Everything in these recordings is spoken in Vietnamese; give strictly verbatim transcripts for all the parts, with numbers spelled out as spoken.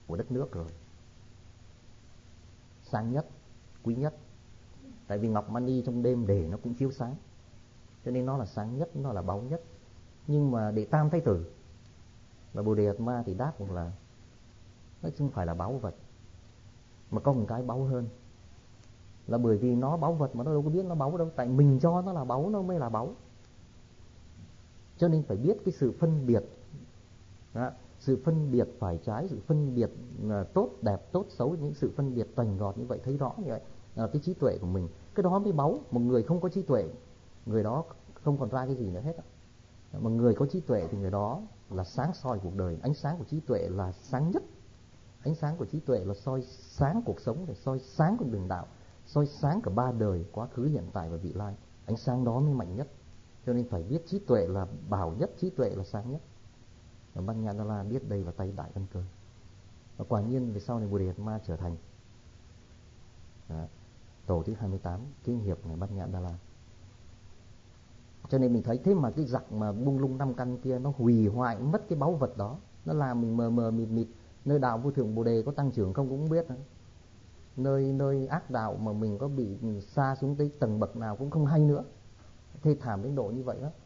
của đất nước rồi. Sáng nhất, quý nhất. Tại vì ngọc mani trong đêm để nó cũng chiếu sáng, cho nên nó là sáng nhất, nó là báu nhất. Nhưng mà để tam thái tử và Bồ Đề Atma thì đáp rằng là nó không phải là báu vật, mà có một cái báu hơn. Là bởi vì nó báu vật mà nó đâu có biết nó báu đâu, tại mình cho nó là báu nó mới là báu. Cho nên phải biết cái sự phân biệt đó, sự phân biệt phải trái, sự phân biệt tốt đẹp tốt xấu, những sự phân biệt toành gọt như vậy, thấy rõ như vậy là cái trí tuệ của mình. Cái đó mới báu. Một người không có trí tuệ, người đó không còn ra cái gì nữa hết. Mà người có trí tuệ thì người đó là sáng soi cuộc đời. Ánh sáng của trí tuệ là sáng nhất. Ánh sáng của trí tuệ là soi sáng cuộc sống, để soi sáng con đường đạo, soi sáng cả ba đời, quá khứ, hiện tại và vị lai. Ánh sáng đó mới mạnh nhất. Cho nên phải biết trí tuệ là bảo nhất, trí tuệ là sáng nhất. Và Bát Nhã Đa La biết đây là tay đại căn cơ. Và quả nhiên về sau này Bồ Đề Atma trở thành đó, tổ thứ hai mươi tám, kinh hiệp ngài Bát Nhã Đa La. Cho nên mình thấy thế mà cái giặc mà bung lung năm căn kia nó hủy hoại mất cái báu vật đó, nó làm mình mờ mờ mịt mịt. Nơi đạo vô thượng Bồ Đề có tăng trưởng không cũng không biết nữa. Nơi nơi ác đạo mà mình có bị xa xuống tới tầng bậc nào cũng không hay nữa. Thê thảm đến độ như vậy đó.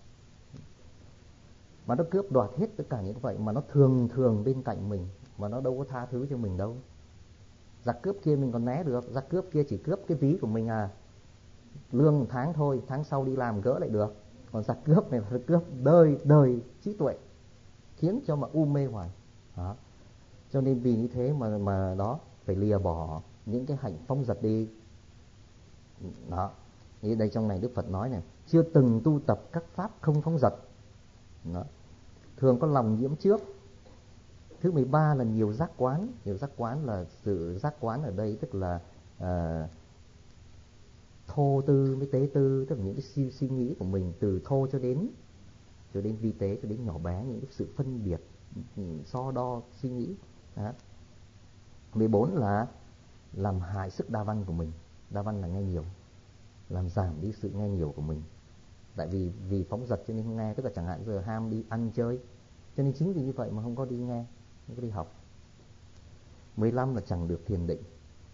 Mà nó cướp đoạt hết tất cả những vậy, mà nó thường thường bên cạnh mình, mà nó đâu có tha thứ cho mình đâu. Giặc cướp kia mình còn né được, giặc cướp kia chỉ cướp cái ví của mình à, lương một tháng thôi, tháng sau đi làm gỡ lại được. Còn giặc cướp này là cướp đời đời trí tuệ, khiến cho mà u mê hoài đó. Cho nên vì như thế mà mà đó phải lìa bỏ những cái hạnh phóng dật đi đó. Như đây trong này Đức Phật nói này, chưa từng tu tập các pháp không phóng dật đó, thường có lòng nhiễm trước. Thứ mười ba là nhiều giác quán. Nhiều giác quán là sự giác quán ở đây tức là à, thô tư với tế tư, tức là những cái suy, suy nghĩ của mình từ thô cho đến cho đến vi tế, cho đến nhỏ bé, những cái sự phân biệt, so đo suy nghĩ đó. mười bốn là làm hại sức đa văn của mình. Đa văn là nghe nhiều, làm giảm đi sự nghe nhiều của mình. Tại vì vì phóng dật cho nên không nghe, tức là chẳng hạn giờ ham đi ăn chơi, cho nên chính vì như vậy mà không có đi nghe, không có đi học. mười lăm là chẳng được thiền định.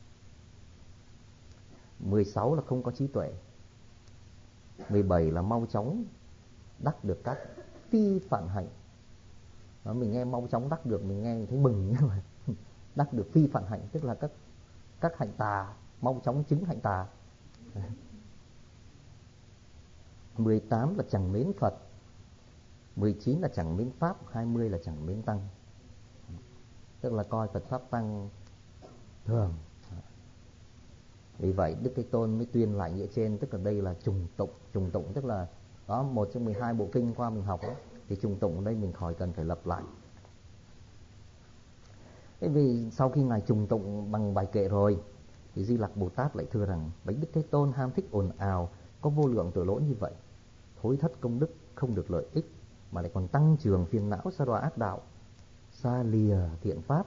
mười sáu là không có trí tuệ. mười bảy là mau chóng đắc được các phi phản hạnh. Đó, mình nghe mau chóng đắc được, mình nghe thấy mừng, nhưng mà đắc được phi phản hạnh tức là các các hạnh tà, mau chóng chứng hạnh tà. mười tám là chẳng mến Phật. mười chín là chẳng mến Pháp. hai mươi là chẳng mến Tăng, tức là coi Phật Pháp Tăng thường. Vì vậy Đức Thế Tôn mới tuyên lại nghĩa trên, tức là đây là trùng tụng. Trùng tụng tức là đó, một trong mười hai bộ kinh qua mình học đó, thì trùng tụng ở đây mình khỏi cần phải lập lại. Thế vì sau khi ngài trùng tụng bằng bài kệ rồi thì Di Lặc Bồ Tát lại thưa rằng: bạch Đức Thế Tôn ham thích ồn ào, có vô lượng tội lỗi như vậy, thối thất công đức, không được lợi ích, mà lại còn tăng trưởng phiền não, sa đọa ác đạo, xa lìa thiện pháp.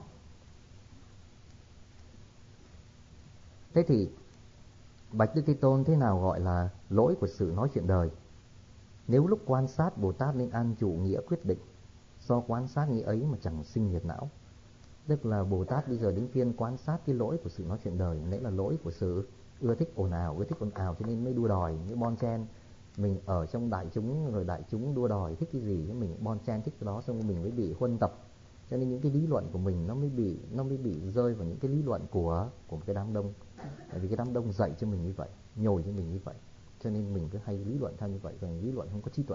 Thế thì bạch Đức Thế Tôn, thế nào gọi là lỗi của sự nói chuyện đời? Nếu lúc quan sát Bồ Tát nên an trụ nghĩa quyết định, do quan sát nghĩa ấy mà chẳng sinh nhiệt não. Tức là Bồ Tát bây giờ đến phiên quan sát cái lỗi của sự nói chuyện đời, nãy là lỗi của sự ưa thích ồn ào, ưa thích ồn ào cho nên mới đua đòi, mới bon chen. Mình ở trong đại chúng rồi đại chúng đua đòi thích cái gì, mình bon chen thích cái đó, xong rồi mình mới bị huân tập. Cho nên những cái lý luận của mình nó mới bị nó mới bị rơi vào những cái lý luận của của cái đám đông. Tại vì cái đám đông dạy cho mình như vậy, nhồi cho mình như vậy, cho nên mình cứ hay lý luận theo như vậy, rồi lý luận không có trí tuệ.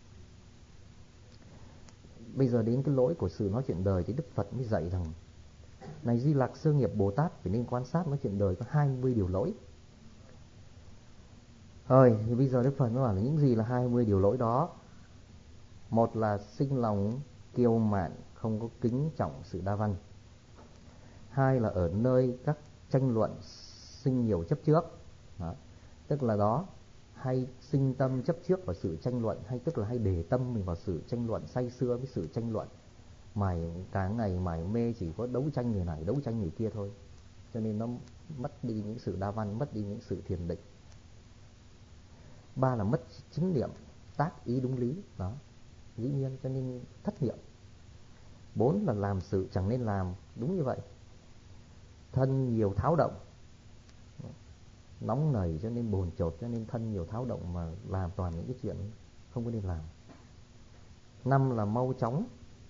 Bây giờ đến cái lỗi của sự nói chuyện đời thì Đức Phật mới dạy rằng: này Di Lặc, sơ nghiệp Bồ Tát phải nên quan sát nói chuyện đời có hai mươi điều lỗi. Rồi thì bây giờ Đức Phật mới bảo là những gì là hai mươi điều lỗi đó. Một là sinh lòng kiêu mạn, không có kính trọng sự đa văn. Hai là ở nơi các tranh luận sinh nhiều chấp trước. Đó. Tức là đó hay sinh tâm chấp trước vào sự tranh luận, hay tức là hay để tâm mình vào sự tranh luận, say sưa với sự tranh luận, mải cả ngày mải mê chỉ có đấu tranh người này đấu tranh người kia thôi, cho nên nó mất đi những sự đa văn, mất đi những sự thiền định. Ba là mất chính niệm, tác ý đúng lý, đó dĩ nhiên cho nên thất niệm. Bốn là làm sự chẳng nên làm, đúng như vậy, thân nhiều tháo động, nóng nảy cho nên bồn chồn, cho nên thân nhiều tháo động mà làm toàn những cái chuyện không có nên làm. Năm là mau chóng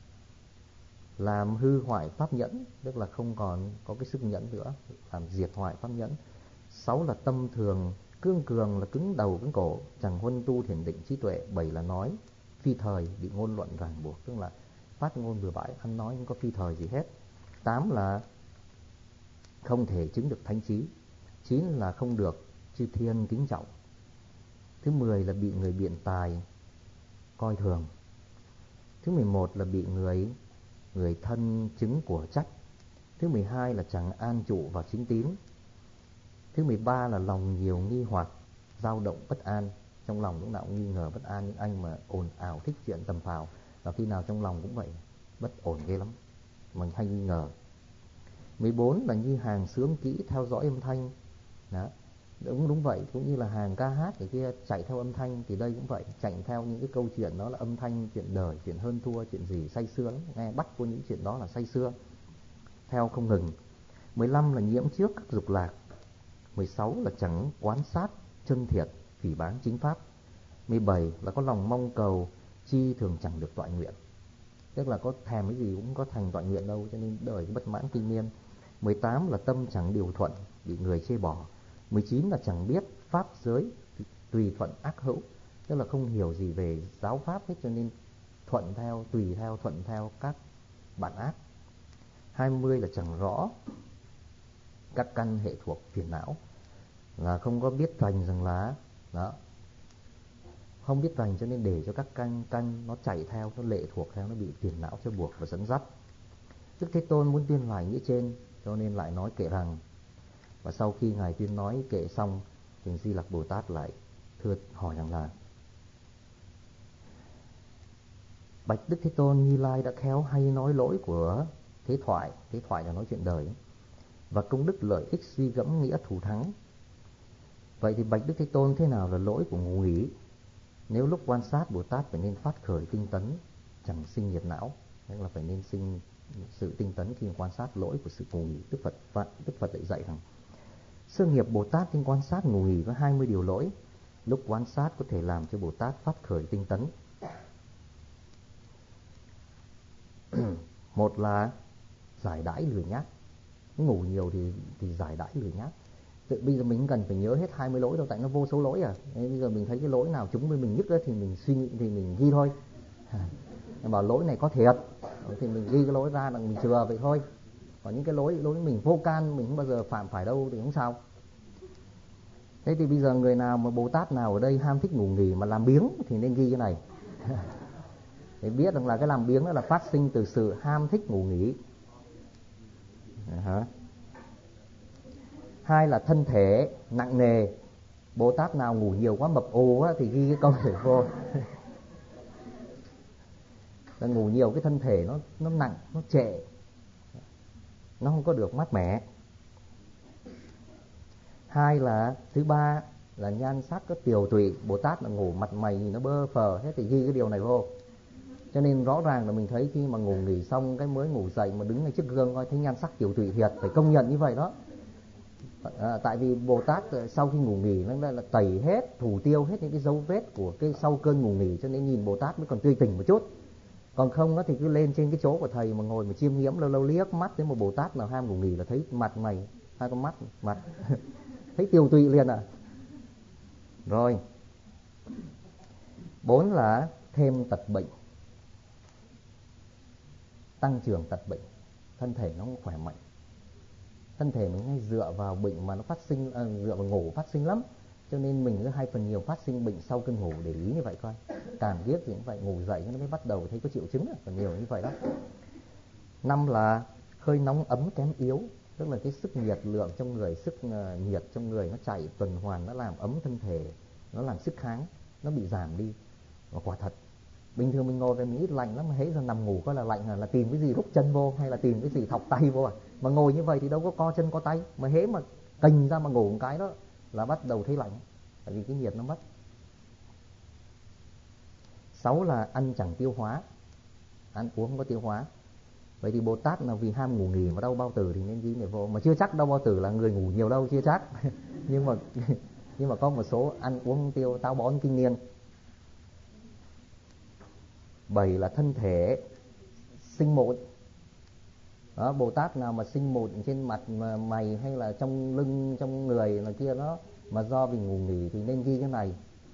làm hư hoại pháp nhẫn, tức là không còn có cái sức nhẫn nữa, làm diệt hoại pháp nhẫn. Sáu là tâm thường cương cường, là cứng đầu cứng cổ, chẳng huân tu thiền định trí tuệ. Bảy là nói phi thời, bị ngôn luận ràng buộc, tức là phát ngôn bừa bãi, ăn nói không có phi thời gì hết. Tám là không thể chứng được thánh trí. Chín là không được chư thiên kính trọng. Thứ mười là bị người biện tài coi thường. Thứ mười một là bị người người thân chứng của trách. Thứ mười hai là chẳng an trụ vào chính tín. Thứ mười ba là lòng nhiều nghi hoặc, dao động bất an. Trong lòng lúc nào cũng nghi ngờ bất an. Những anh mà ồn ào thích chuyện tầm phào và khi nào trong lòng cũng vậy, bất ổn ghê lắm, mình hay nghi ngờ. Mười bốn là như hàng sướng kỹ theo dõi âm thanh. Đó. Đúng đúng vậy, cũng như là hàng ca hát thì kia chạy theo âm thanh, thì đây cũng vậy, chạy theo những cái câu chuyện đó là âm thanh, chuyện đời, chuyện hơn thua, chuyện gì say sưa lắm, nghe bắt của những chuyện đó là say sưa, theo không ngừng. Mười lăm là nhiễm trước các dục lạc. Mười sáu là chẳng quán sát chân thiệt, phỉ báng chính pháp. Mười bảy là có lòng mong cầu, chi thường chẳng được toại nguyện, tức là có thèm cái gì cũng có thành toại nguyện đâu, cho nên đời bất mãn kinh niên. Mười tám là tâm chẳng điều thuận, bị người chê bỏ. Mười chín là chẳng biết pháp giới tùy thuận ác hữu, tức là không hiểu gì về giáo pháp hết, cho nên thuận theo, tùy theo, thuận theo các bạn ác. Hai mươi là chẳng rõ các căn hệ thuộc phiền não, là không có biết rành rằng là đó, không biết rành cho nên để cho các căn căn nó chạy theo, nó lệ thuộc theo, nó bị phiền não cho buộc và dẫn dắt. Đức Thế Tôn muốn tuyên lại nghĩa trên, cho nên lại nói kệ rằng. Và sau khi ngài tuyên nói kệ xong thì Di Lặc Bồ Tát lại thưa hỏi rằng là: bạch Đức Thế Tôn, Như Lai đã khéo hay nói lỗi của thế thoại, thế thoại là nói chuyện đời, và công đức lợi ích suy gẫm nghĩa thù thắng. Vậy thì bạch Đức Thế Tôn, thế nào là lỗi của ngủ nghỉ? Nếu lúc quan sát, Bồ Tát phải nên phát khởi tinh tấn, chẳng sinh nhiệt não, tức là phải nên sinh sự tinh tấn khi quan sát lỗi của sự ngủ nghỉ. Đức Phật Đức Phật lại dạy rằng sơ nghiệp Bồ Tát khi quan sát ngủ nghỉ có hai mươi điều lỗi. Lúc quan sát có thể làm cho Bồ Tát phát khởi tinh tấn. Một là giải đãi lười nhác, ngủ nhiều thì thì giải đãi lười nhác. Tự bây giờ mình cần phải nhớ hết hai mươi lỗi đâu, tại nó vô số lỗi à. Nên bây giờ mình thấy cái lỗi nào chúng với mình nhất đó thì mình suy nghĩ, thì mình ghi thôi. Bảo lỗi này có thiệt thì mình ghi cái lỗi ra là mình chừa vậy thôi. Còn những cái lỗi lỗi mình vô can, mình không bao giờ phạm phải đâu thì không sao. Thế thì bây giờ người nào mà Bồ Tát nào ở đây ham thích ngủ nghỉ mà làm biếng thì nên ghi cái này. Để biết rằng là cái làm biếng đó là phát sinh từ sự ham thích ngủ nghỉ. Uh-huh. Hai là thân thể nặng nề. Bồ Tát nào ngủ nhiều quá mập ồ á, thì ghi cái câu thể vô. Là ngủ nhiều cái thân thể nó nó nặng, nó trệ, nó không có được mát mẻ. Hai là thứ ba là nhan sắc có tiều tụy. Bồ Tát là ngủ mặt mày nó bơ phờ hết thì ghi cái điều này vô. Cho nên rõ ràng là mình thấy khi mà ngủ nghỉ xong cái mới ngủ dậy mà đứng ngay trước gương coi thấy nhan sắc tiều tụy thiệt, phải công nhận như vậy đó. À, tại vì Bồ Tát sau khi ngủ nghỉ nó là tẩy hết, thủ tiêu hết những cái dấu vết của cái sau cơn ngủ nghỉ, cho nên nhìn Bồ Tát mới còn tươi tỉnh một chút. Còn không đó thì cứ lên trên cái chỗ của thầy mà ngồi mà chiêm nghiễm, lâu lâu liếc mắt tới một Bồ Tát nào ham ngủ nghỉ là thấy mặt mày, hai con mắt mặt thấy tiều tụy liền à. Rồi. Bốn là thêm tật bệnh, tăng trưởng tật bệnh, thân thể nó không khỏe mạnh. Thân thể mình hay dựa vào bệnh mà nó phát sinh, à, dựa vào ngủ phát sinh lắm. Cho nên mình cứ hay phần nhiều phát sinh bệnh sau cơn ngủ, để ý như vậy coi. Càng biết gì cũng vậy, ngủ dậy nó mới bắt đầu thấy có triệu chứng, phần nhiều như vậy đó. Năm là hơi nóng ấm kém yếu, tức là cái sức nhiệt lượng trong người, sức uh, nhiệt trong người nó chạy tuần hoàn, nó làm ấm thân thể, nó làm sức kháng, nó bị giảm đi. Và quả thật, bình thường mình ngồi về mình ít lạnh lắm, mà hễ giờ nằm ngủ coi là lạnh là, là tìm cái gì rút chân vô hay là tìm cái gì thọc tay vô à. Mà ngồi như vậy thì đâu có co chân co tay, mà hễ mà cành ra mà ngủ một cái đó là bắt đầu thấy lạnh, tại vì cái nhiệt nó mất. Sáu là ăn chẳng tiêu hóa, ăn uống không có tiêu hóa. Vậy thì Bồ Tát là vì ham ngủ nghỉ mà đau bao tử thì nên ghi niệm vô. Mà chưa chắc đau bao tử là người ngủ nhiều đâu, chưa chắc. nhưng mà nhưng mà có một số ăn uống tiêu táo bón kinh niên. Bảy là thân thể sinh mụn. Đó, Bồ Tát nào mà sinh mụn trên mặt mà mày hay là trong lưng, trong người là kia đó, mà do vì ngủ nghỉ thì nên ghi cái này.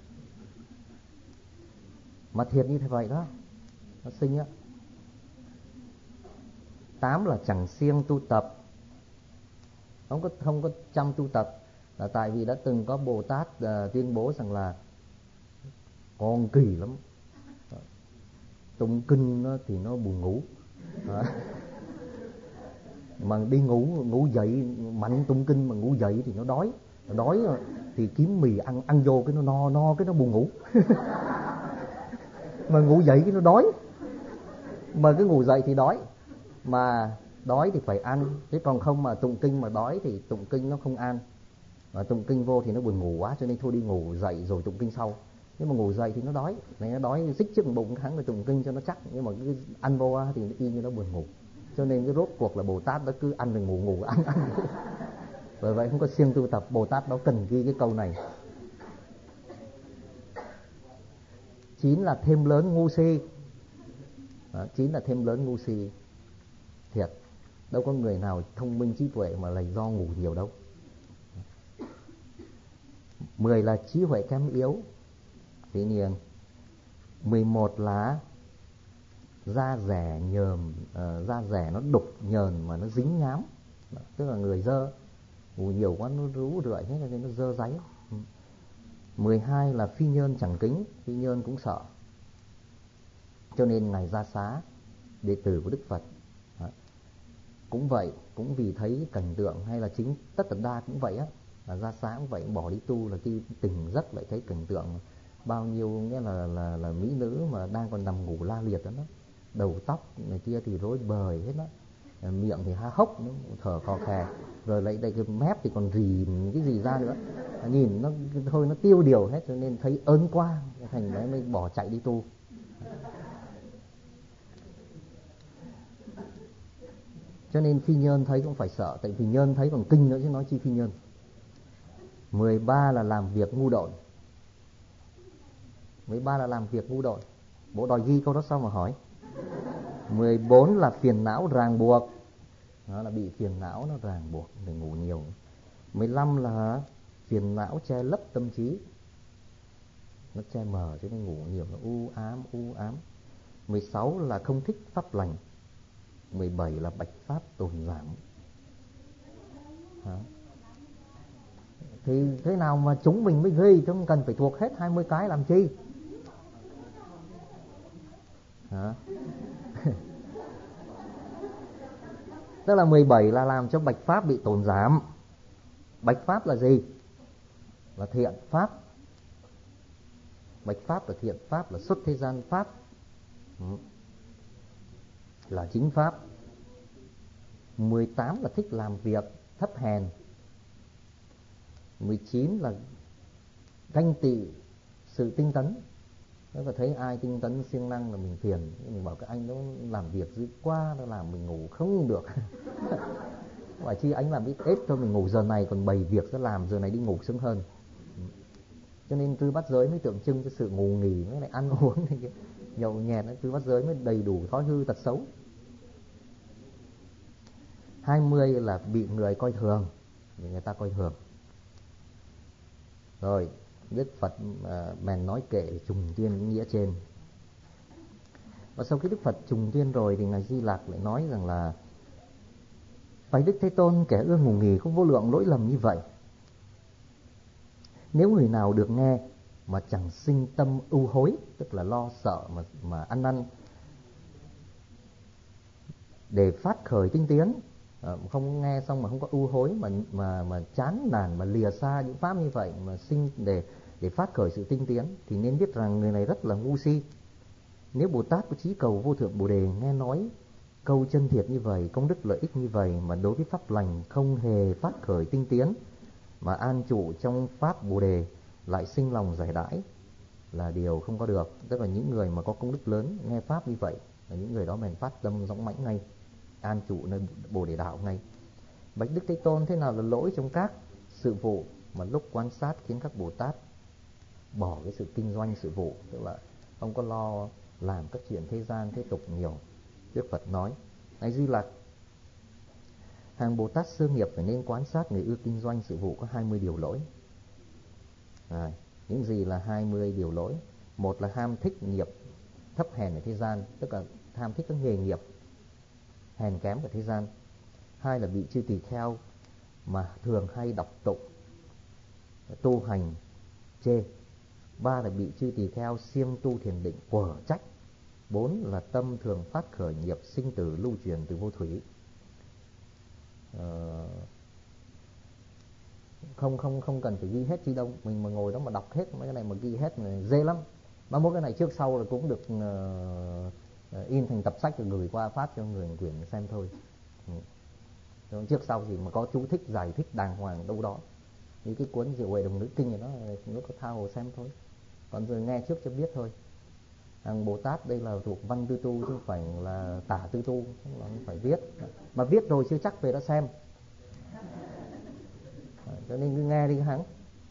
Mà thiệt như thế vậy đó, nó sinh á. Tám là chẳng siêng tu tập, không có không có chăm tu tập, là tại vì đã từng có Bồ Tát uh, tuyên bố rằng là con kỳ lắm, tụng kinh nó thì nó buồn ngủ, à. Mà đi ngủ ngủ dậy mạnh tụng kinh mà ngủ dậy thì nó đói, nó đói thì kiếm mì ăn, ăn vô cái nó no no cái nó buồn ngủ. Mà ngủ dậy cái nó đói, mà cái ngủ dậy thì đói, mà đói thì phải ăn, chứ còn không mà tụng kinh mà đói thì tụng kinh nó không ăn, mà tụng kinh vô thì nó buồn ngủ quá, cho nên thôi đi ngủ dậy rồi tụng kinh sau. Nhưng mà ngủ dậy thì nó đói, này nó đói xích trước bụng kháng rồi tụng kinh cho nó chắc, nhưng mà cái ăn vô thì nó y như nó buồn ngủ. Cho nên cái rốt cuộc là Bồ Tát đó cứ ăn rồi ngủ, ngủ ăn ăn. Bởi vậy không có siêng tu tập. Bồ Tát đó cần ghi cái câu này. Chín là thêm lớn ngu si. Đó, chín là thêm lớn ngu si. Thiệt, đâu có người nào thông minh trí tuệ mà là do ngủ nhiều đâu. Mười là trí huệ kém yếu. Thế nên mười một là da rẻ nhờm, uh, da rẻ nó đục nhờn mà nó dính nhám. Đó, tức là người dơ, ngủ nhiều quá nó rú rượi hết nên nó dơ dáy. Mười hai là phi nhơn chẳng kính. Phi nhơn cũng sợ, cho nên Ngài ra xá đệ tử của Đức Phật. Đó. Cũng vậy, cũng vì thấy cảnh tượng, hay là chính Tất Tật Đa cũng vậy á, là ra xá cũng vậy, bỏ đi tu là khi tỉnh giấc lại thấy cảnh tượng bao nhiêu nghĩa là là là mỹ nữ mà đang còn nằm ngủ la liệt đó, đó. Đầu tóc này kia thì rối bời hết đó, miệng thì há hốc, nó thở khò khè, rồi lại đây cái mép thì còn rì cái gì ra nữa, nhìn nó thôi nó tiêu điều hết, cho nên thấy ớn quá, thành đấy mới bỏ chạy đi tu. Cho nên phi nhơn thấy cũng phải sợ, tại vì nhơn thấy còn kinh nữa chứ nói chi phi nhơn. Mười ba là làm việc ngu độn. Mười ba là làm việc ngu độn. Bộ đòi ghi câu đó sao mà hỏi. Mười bốn là phiền não ràng buộc. Đó là bị phiền não nó ràng buộc để ngủ nhiều. Mười lăm là phiền não che lấp tâm trí, nó che mờ cho nên ngủ nhiều, nó u ám u ám. Mười sáu là không thích pháp lành. Mười bảy là bạch pháp tồn giảm. Đó. Thì thế nào mà chúng mình mới ghi, chứ không cần phải thuộc hết hai mươi cái làm chi. Hả? Tức là mười bảy là làm cho bạch pháp bị tồn giảm. Bạch pháp là gì? Là thiện pháp. Bạch pháp là thiện pháp, là xuất thế gian pháp, là chính pháp. Mười tám là thích làm việc thấp hèn. Mười chín là ganh tị sự tinh tấn. Nếu mà thấy ai tinh tấn siêng năng là mình phiền, mình bảo cái anh đó làm việc dữ quá, nó làm mình ngủ không được. Và chi anh làm ít ít thôi, mình ngủ giờ này còn bày việc ra làm, giờ này đi ngủ sớm hơn. Cho nên tứ bát giới mới tượng trưng cho sự ngủ nghỉ với lại ăn uống này, nhậu nhẹt, tứ bát giới mới đầy đủ thói hư tật xấu. Hai mươi là bị người coi thường, bị người ta coi thường. Rồi Đức Phật uh, bèn nói kệ trùng tuyên nghĩa trên. Và sau khi Đức Phật trùng tuyên rồi thì Ngài Di Lặc lại nói rằng là: Bạch Đức Thế Tôn, kẻ ưa ngủ nghỉ không vô lượng lỗi lầm như vậy. Nếu người nào được nghe mà chẳng sinh tâm ưu hối, tức là lo sợ mà, mà ăn năn, để phát khởi tinh tiến, à, không nghe xong mà không có ưu hối, mà mà mà chán nản, mà lìa xa những pháp như vậy, mà sinh để để phát khởi sự tinh tiến, thì nên biết rằng người này rất là ngu si. Nếu Bồ Tát có chí cầu vô thượng Bồ đề nghe nói câu chân thiệt như vậy, công đức lợi ích như vậy, mà đối với pháp lành không hề phát khởi tinh tiến, mà an trụ trong pháp Bồ đề lại sinh lòng giải đãi, là điều không có được. Tức là những người mà có công đức lớn nghe pháp như vậy là những người đó bèn phát tâm dõng mãnh ngay. an trụ nơi Bồ Đề đạo ngay. Bạch Đức Thế Tôn, thế nào là lỗi trong các sự vụ mà lúc quan sát khiến các Bồ Tát bỏ cái sự kinh doanh sự vụ, tức là không có lo làm các chuyện thế gian thế tục nhiều? Đức Phật nói: này Di Lặc, hàng Bồ Tát sơ nghiệp phải nên quan sát người ưa kinh doanh sự vụ có hai mươi điều lỗi. À, những gì là hai mươi điều lỗi? Một là ham thích nghiệp thấp hèn ở thế gian, tức là ham thích các nghề nghiệp hèn kém ở thế gian. Hai là bị chư tỳ kheo mà thường hay đọc tụng tu hành chê. Ba là bị chư tỳ kheo siêng tu thiền định quở trách. Bốn là tâm thường phát khởi nghiệp sinh tử lưu truyền từ vô thủy. Ờ, không không không cần phải ghi hết chi đâu, mình mà ngồi đó mà đọc hết mấy cái này mà ghi hết này dễ lắm. Mà mỗi cái này trước sau là cũng được uh, in thành tập sách rồi gửi qua phát cho người quyển xem thôi. Ừ. Trước sau gì mà có chú thích giải thích đàng hoàng đâu đó. Như cái cuốn Diệu Huệ Đồng Nữ Kinh này nó nó có tha hồ xem thôi. Còn giờ nghe trước cho biết thôi. Hàng Bồ Tát đây là thuộc văn tư tu chứ không phải là tả tư tu, là không phải viết. Mà viết rồi chưa chắc về đã xem. Cho nên cứ nghe đi hắn.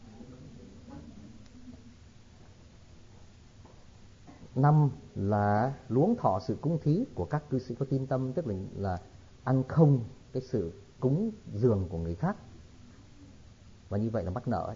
Năm là luống thọ sự cúng thí của các cư sĩ có tín tâm, tức là, là ăn không cái sự cúng dường của người khác, và như vậy là mắc nợ ấy.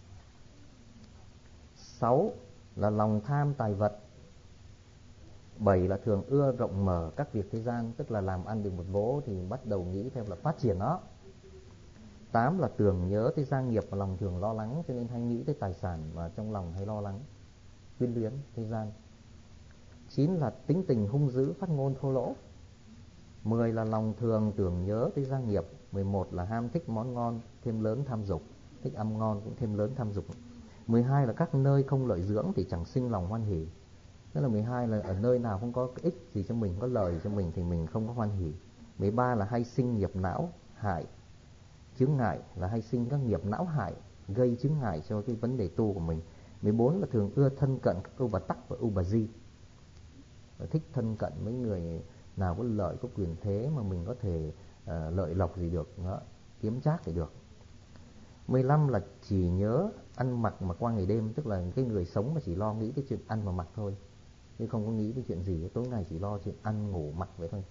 Sáu là lòng tham tài vật. Bảy là thường ưa rộng mở các việc thế gian, tức là làm ăn được một vố thì bắt đầu nghĩ theo là phát triển nó. Tám là tưởng nhớ tới gia nghiệp và lòng thường lo lắng, cho nên hay nghĩ tới tài sản và trong lòng hay lo lắng, quyến luyến thế gian. Chín là tính tình hung dữ, phát ngôn thô lỗ. Mười là lòng thường tưởng nhớ tới gia nghiệp. Mười một là ham thích món ngon, thêm lớn tham dục, thích ăn ngon cũng thêm lớn tham dục. Mười hai là các nơi không lợi dưỡng thì chẳng sinh lòng hoan hỷ. Tức là mười hai là ở nơi nào không có ích gì cho mình, có lợi cho mình thì mình không có hoan hỷ. Mười ba là hay sinh nghiệp não hại, chướng ngại, là hay sinh các nghiệp não hại, gây chướng ngại cho cái vấn đề tu của mình. Mười bốn là thường ưa thân cận các ưu bà tắc và ưu bà di, thích thân cận mấy người nào có lợi, có quyền thế mà mình có thể uh, lợi lộc gì được, đó, kiếm trác thì được. Mười lăm là chỉ nhớ ăn mặc mà qua ngày đêm, tức là cái người sống mà chỉ lo nghĩ cái chuyện ăn và mặc thôi, chứ không có nghĩ cái chuyện gì, tối ngày chỉ lo chuyện ăn ngủ mặc vậy thôi.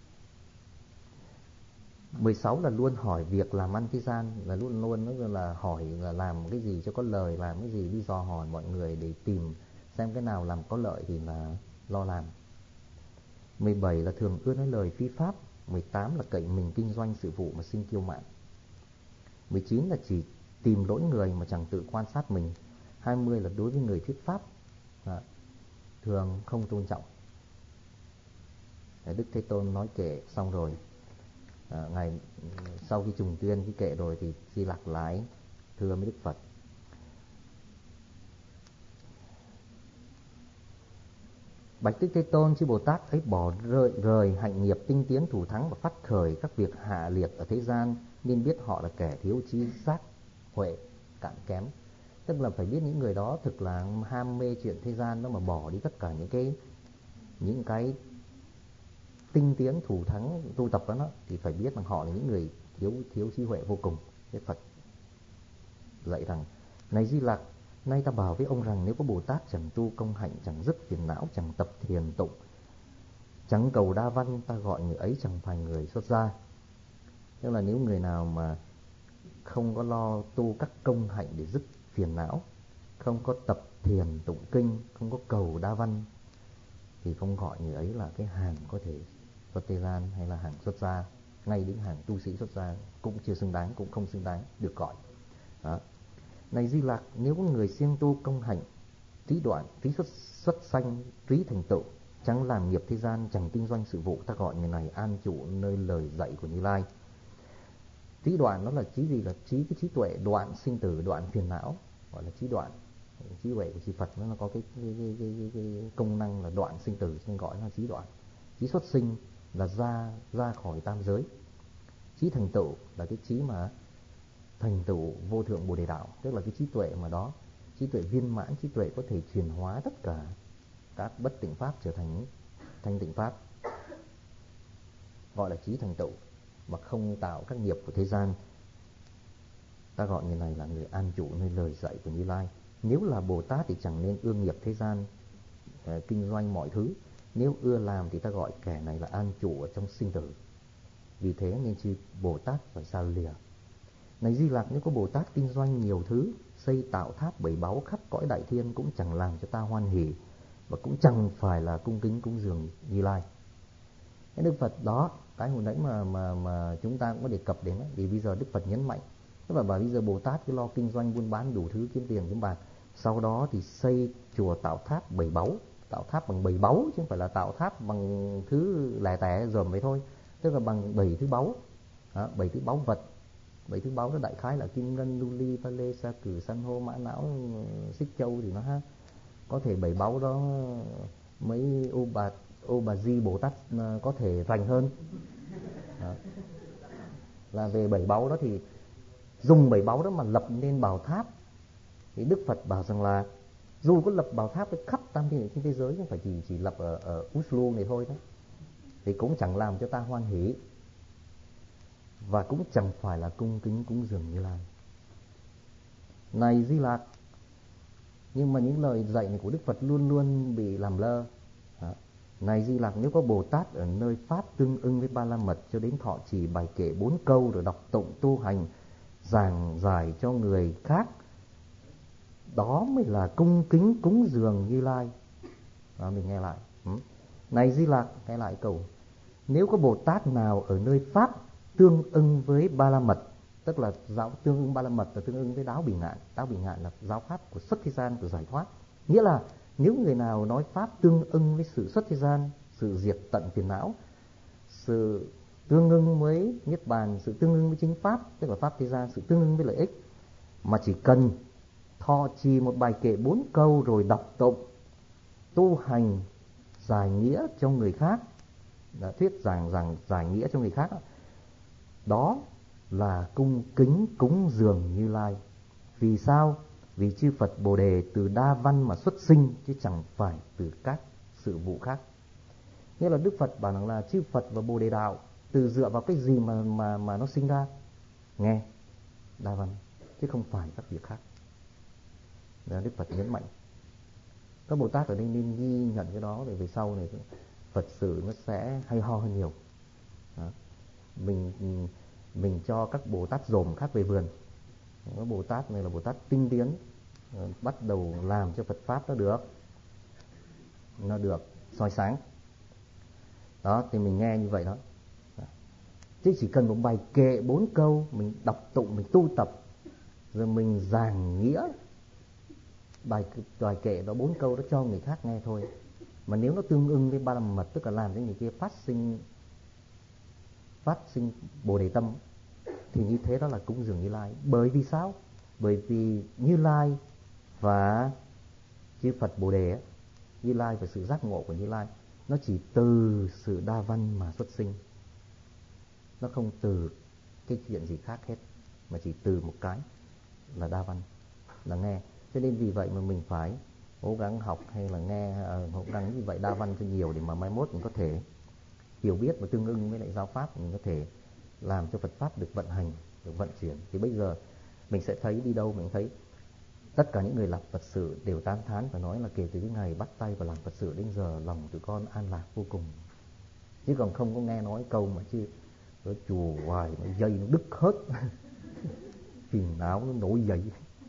Mười sáu là luôn hỏi việc làm ăn thế gian, là luôn luôn nó là hỏi là làm cái gì cho có lời, làm cái gì đi dò hỏi mọi người để tìm xem cái nào làm có lợi thì là lo làm. Mười bảy là thường ưa nói lời phi pháp. Mười tám là cậy mình kinh doanh sự vụ mà sinh kiêu mạn. Mười chín là chỉ tìm lỗi người mà chẳng tự quan sát mình. Hai mươi là đối với người thuyết pháp à, thường không tôn trọng. Đức Thế Tôn nói kệ xong rồi, à, ngày sau khi trùng tuyên cái kệ rồi thì Di Lặc lái thưa với Đức Phật: Bạch Đức Thế Tôn, chư Bồ Tát ấy bỏ rời, rời hạnh nghiệp tinh tiến thủ thắng và phát khởi các việc hạ liệt ở thế gian, nên biết họ là kẻ thiếu trí giác huệ cạn kém. Tức là phải biết những người đó thực là ham mê chuyện thế gian đó, mà bỏ đi tất cả những cái những cái tinh tiến thủ thắng tu tập đó, đó thì phải biết rằng họ là những người thiếu thiếu trí huệ vô cùng. Đức Phật dạy rằng: này Di Lặc, nay ta bảo với ông rằng nếu có Bồ Tát chẳng tu công hạnh, chẳng dứt phiền não, chẳng tập thiền tụng, chẳng cầu đa văn, ta gọi người ấy chẳng phải người xuất gia. Tức là nếu người nào mà không có lo tu các công hạnh để dứt phiền não, không có tập thiền tụng kinh, không có cầu đa văn, thì không gọi người ấy là cái hàng có thể xuất thế gian hay là hàng xuất gia. Ngay đến hàng tu sĩ xuất gia cũng chưa xứng đáng, cũng không xứng đáng được gọi. Đó. Này Di Lặc, nếu có người siêng tu công hạnh, trí đoạn, trí xuất, xuất sanh, trí thành tựu, chẳng làm nghiệp thế gian, chẳng kinh doanh sự vụ, ta gọi người này an trụ nơi lời dạy của Như Lai. Trí đoạn nó là trí gì? Là trí cái trí tuệ đoạn sinh tử, đoạn phiền não, gọi là trí đoạn. Trí huệ của chư Phật nó có cái, cái, cái, cái, cái công năng là đoạn sinh tử, nên gọi nó là trí đoạn. Trí xuất sinh là ra ra khỏi tam giới. Trí thành tựu là cái trí mà thành tựu vô thượng Bồ Đề đạo, tức là cái trí tuệ mà đó, trí tuệ viên mãn, trí tuệ có thể chuyển hóa tất cả các bất tịnh pháp trở thành thanh tịnh pháp. gọi là trí thành tựu, mà không tạo các nghiệp của thế gian. Ta gọi người này là người an trụ nơi lời dạy của Như Lai. Nếu là Bồ Tát thì chẳng nên ưa nghiệp thế gian, uh, kinh doanh mọi thứ. Nếu ưa làm thì ta gọi kẻ này là an trụ ở trong sinh tử. Vì thế nên chư Bồ Tát phải xa lìa. Này Di Lặc, nếu có Bồ Tát kinh doanh nhiều thứ, xây tạo tháp bảy báu khắp cõi đại thiên, cũng chẳng làm cho ta hoan hỉ, và cũng chẳng phải là cung kính cúng dường Như Lai. Cái Đức Phật đó, cái hồi nãy mà mà mà chúng ta cũng có đề cập đến ấy, thì bây giờ Đức Phật nhấn mạnh, tức là bảo bây giờ Bồ Tát cứ lo kinh doanh buôn bán đủ thứ, kiếm tiền kiếm bạc, sau đó thì xây chùa tạo tháp bảy báu, tạo tháp bằng bảy báu chứ không phải là tạo tháp bằng thứ lẻ tẻ dởm vậy thôi, tức là bằng bảy thứ báu, đó, bảy thứ báu vật. Bảy thứ báu đó đại khái là kim ngân, lưu ly, pha lê, sa cử, san hô, mã não, xích châu thì nó ha. Có thể bảy báu đó mấy ô bà ô bà Di Bồ Tát có thể rành hơn. Đó. Là về bảy báu đó thì dùng bảy báu đó mà lập nên bảo tháp. Thì Đức Phật bảo rằng là dù có lập bảo tháp với khắp tam thiên trên thế giới, không phải chỉ chỉ lập ở, ở Oslo này thôi đó, thì cũng chẳng làm cho ta hoan hỷ, và cũng chẳng phải là cung kính cúng dường Như Lai. Này Di Lặc, nhưng mà những lời dạy này của Đức Phật luôn luôn bị làm lơ. Đó. Này Di Lặc, nếu có Bồ Tát ở nơi pháp tương ưng với Ba La Mật cho đến thọ trì bài kệ bốn câu, rồi đọc tụng tu hành giảng giải cho người khác, đó mới là cung kính cúng dường Như Lai. Đó, mình nghe lại. Ừ. Này Di Lặc, nghe lại câu, nếu có Bồ Tát nào ở nơi pháp tương ưng với Ba La Mật, tức là giáo tương ưng Ba La Mật là tương ưng với Đáo Bỉ Ngạn. Đáo Bỉ Ngạn là giáo pháp của xuất thế gian, của giải thoát. Nghĩa là nếu người nào nói pháp tương ưng với sự xuất thế gian, sự diệt tận phiền não, sự tương ưng với niết bàn, sự tương ưng với chính pháp, tức là pháp thế gian, sự tương ưng với lợi ích, mà chỉ cần thọ trì một bài kệ bốn câu rồi đọc tụng tu hành giải nghĩa cho người khác, đã thuyết giảng giảng giải nghĩa cho người khác, đó là cung kính cúng dường Như Lai. Vì sao? Vì chư Phật Bồ Đề từ đa văn mà xuất sinh, chứ chẳng phải từ các sự vụ khác. Nghĩa là Đức Phật bảo rằng là chư Phật và Bồ Đề đạo từ dựa vào cái gì mà mà mà nó sinh ra? Nghe, đa văn, chứ không phải các việc khác. Đó, Đức Phật nhấn mạnh. Các Bồ Tát ở đây nên ghi nhận cái đó, để về sau này Phật sự nó sẽ hay ho hơn nhiều. Đó. Mình mình cho các Bồ Tát dòm khác về vườn. Các Bồ Tát này là Bồ Tát tinh tiến, bắt đầu làm cho Phật pháp nó được nó được soi sáng. Đó, thì mình nghe như vậy đó. Chứ chỉ cần một bài kệ bốn câu, mình đọc tụng, mình tu tập, rồi mình giảng nghĩa bài bài kệ đó bốn câu đó cho người khác nghe thôi. Mà nếu nó tương ưng với Ba La Mật, tức là làm cho người kia phát sinh phát sinh Bồ Đề tâm, thì như thế đó là cúng dường Như Lai. Bởi vì sao? Bởi vì Như Lai và chư Phật Bồ Đề, Như Lai và sự giác ngộ của Như Lai, nó chỉ từ sự đa văn mà xuất sinh. Nó không từ cái chuyện gì khác hết, mà chỉ từ một cái là đa văn, là nghe. Cho nên vì vậy mà mình phải cố gắng học hay là nghe, cố gắng như vậy đa văn cho nhiều, để mà mai mốt mình có thể hiểu biết và tương ưng với lại giáo pháp, mình có thể làm cho Phật pháp được vận hành, được vận chuyển. Thì bây giờ mình sẽ thấy đi đâu mình thấy tất cả những người làm Phật sự đều tán thán và nói là kể từ cái ngày bắt tay vào làm Phật sự đến giờ, lòng tụi con an lạc vô cùng. Chứ còn không có nghe nói câu mà chứ ở chùa hoài mà dây nó đứt hết phiền não nó nổi dậy.